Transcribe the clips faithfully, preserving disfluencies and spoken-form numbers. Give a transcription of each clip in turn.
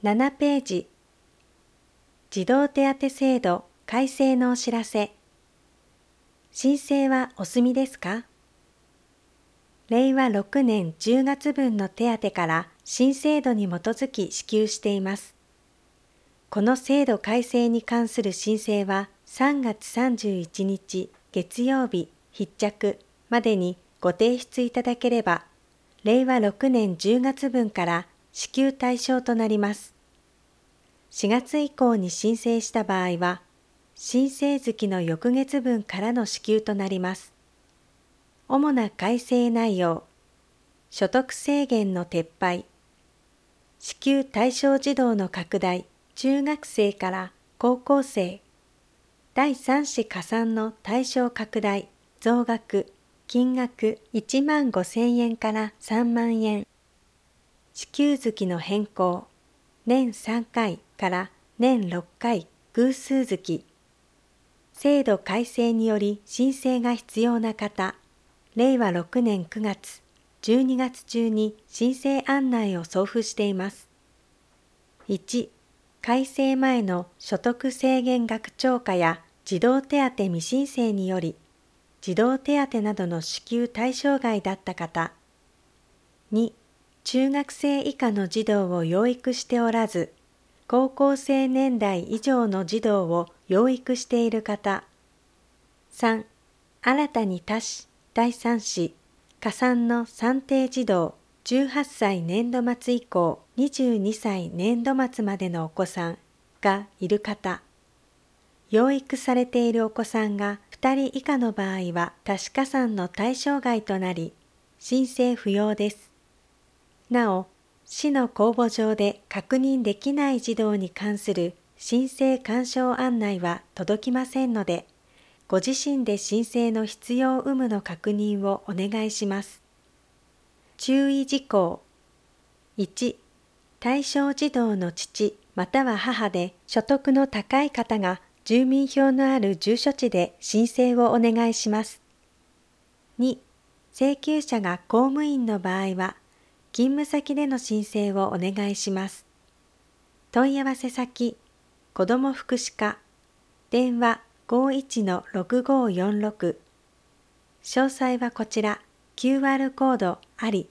ななページ、児童手当制度改正のお知らせ。申請はお済みですか？れいわろくねんじゅうがつぶんの手当から新制度に基づき支給しています。この制度改正に関する申請はさんがつさんじゅういちにち月曜日必着までにご提出いただければ、れいわろくねんじゅうがつぶんから支給対象となります。しがつ以降に申請した場合は、申請月の翌月分からの支給となります。主な改正内容、所得制限の撤廃、支給対象児童の拡大、中学生から高校生、第三子加算の対象拡大、増額、金額いちまんごせんえんからさんまんえん、支給月の変更、年さんかいから年ろっかい偶数月、制度改正により申請が必要な方、れいわろくねんくがつ、じゅうにがつ中に申請案内を送付しています。いち、改正前の所得制限額超過や児童手当未申請により、児童手当などの支給対象外だった方。に、中学生以下の児童を養育しておらず、高校生年代以上の児童を養育している方。さん、新たに多子、第三子、加算の算定児童、じゅうはっさい年度末以降にじゅうにさい年度末までのお子さんがいる方。養育されているお子さんがふたり以下の場合は多子加算の対象外となり、申請不要です。なお、市の公募上で確認できない児童に関する申請勧奨案内は届きませんので、ご自身で申請の必要有無の確認をお願いします。注意事項。いち、対象児童の父または母で所得の高い方が住民票のある住所地で申請をお願いします。に、請求者が公務員の場合は、勤務先での申請をお願いします。問い合わせ先、子ども福祉課、電話ごいちのろくごよんろく。詳細はこちら、キューアール コードあり。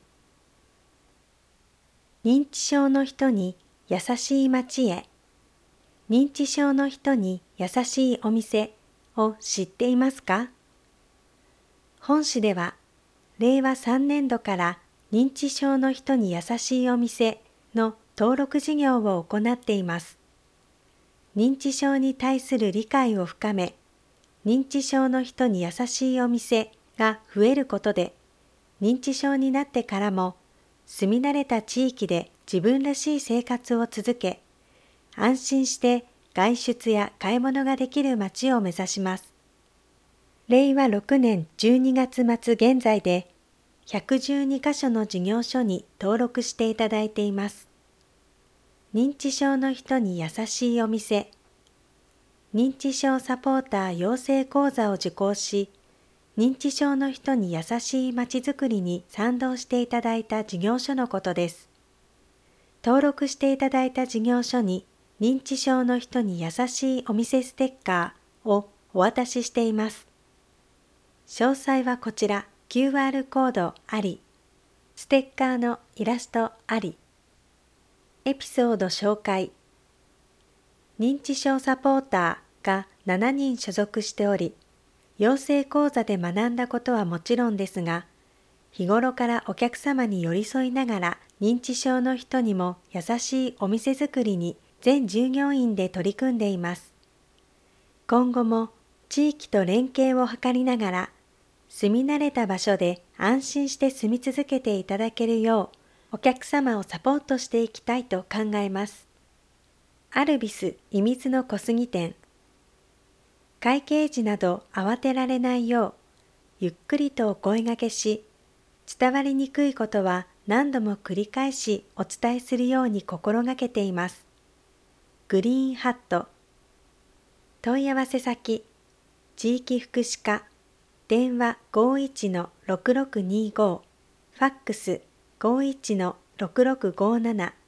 認知症の人に優しい街へ。認知症の人に優しいお店を知っていますか？本市では、れいわさんねんどから認知症の人に優しいお店の登録事業を行っています。認知症に対する理解を深め、認知症の人に優しいお店が増えることで、認知症になってからも住み慣れた地域で自分らしい生活を続け、安心して外出や買い物ができる街を目指します。れいわろくねんじゅうにがつまつ現在でひゃくじゅうにかしょの事業所に登録していただいています。認知症の人に優しいお店、認知症サポーター養成講座を受講し、認知症の人に優しいまちづくりに賛同していただいた事業所のことです。登録していただいた事業所に認知症の人に優しいお店ステッカーをお渡ししています。詳細はこちら キューアール コードあり、ステッカーのイラストあり。エピソード紹介。認知症サポーターがしちにん所属しており、養成講座で学んだことはもちろんですが、日頃からお客様に寄り添いながら認知症の人にも優しいお店作りに全従業員で取り組んでいます。今後も地域と連携を図りながら、住み慣れた場所で安心して住み続けていただけるよう、お客様をサポートしていきたいと考えます。アルビスいみずの小杉店。会計時など慌てられないよう、ゆっくりとお声掛けし、伝わりにくいことは何度も繰り返しお伝えするように心がけています。グリーンハット。問い合わせ先、地域福祉課、電話ごいちのろくろくにご、ファックスごいちのろくろくごなな。